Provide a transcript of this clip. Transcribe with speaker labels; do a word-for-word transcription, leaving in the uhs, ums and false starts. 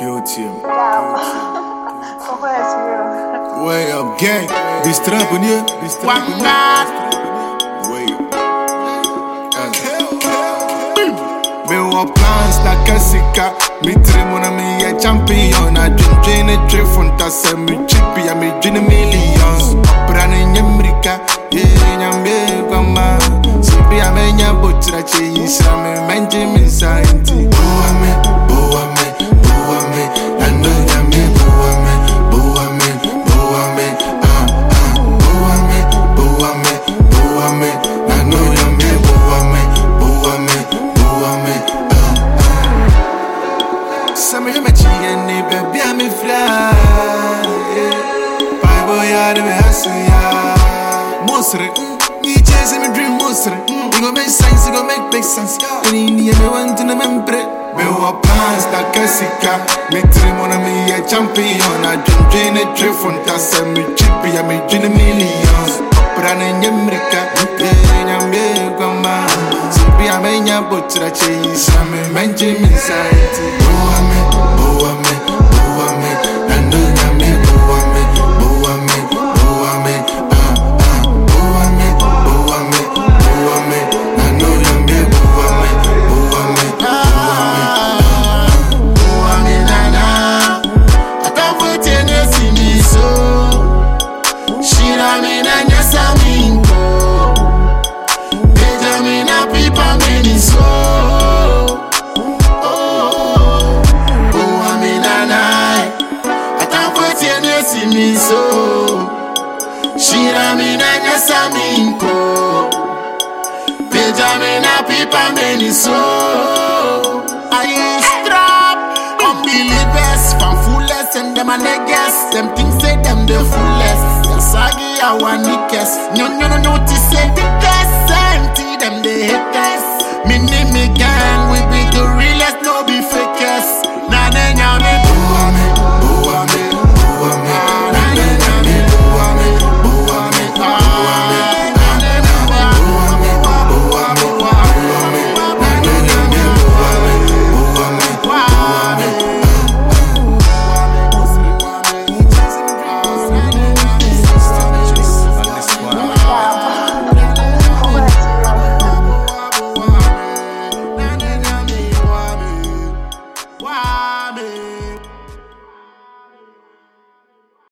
Speaker 1: Guilty.
Speaker 2: Way up, gang. Be strapping here. Be strapping here. Way up. Me want plans like a sika. Me dream on me a champion. I dream dream a dream fantasy. Me chippy a me dream millions. Brand in America. Yeah, nyambe gama. Sipi a me nyabotra cheese. A me menji me sainti. Oh ame, oh ame, oh ame. I know nyambe oh ame, oh ame, oh ame. Ah ah, oh ame, oh ame, oh ame. I know nyambe oh ame, oh ame, oh ame. Ah ah. Some of my children need baby I'm fly. Bye boy, I don't hustle ya. Mosre, me chasing me dream mosre. You gon' make sense, you gon' make big sense. When you need me want to remember. Me want plans like a sika. Me dream on me a champion. I dream dream a dream fantasy. Me chippy, I me dream millions. Brand in America, yeah, nyambe gama. Sipi a me nyabotra cheese. I me menji me saiti. Oh ame, oh ame, oh ame. I know nyambe oh ame, oh ame, oh ame. Ah ah, oh ame, oh ame, oh ame. I know nyambe oh ame, oh ame, oh ame.
Speaker 3: Oh ame nana, atafuti nesi miso. Shira mina nyasa minko. Beja mina pipa meni so. Oh, oh ame nana, atafuti nesi miso. Shira mina nyasa minko. Beja mina pipa meni so. I strap unbelievers from fullest and them a niggas. Them things say them the fullest. Sagi a one nickers. No no no notice say the gas. Empty them the haters. Me name me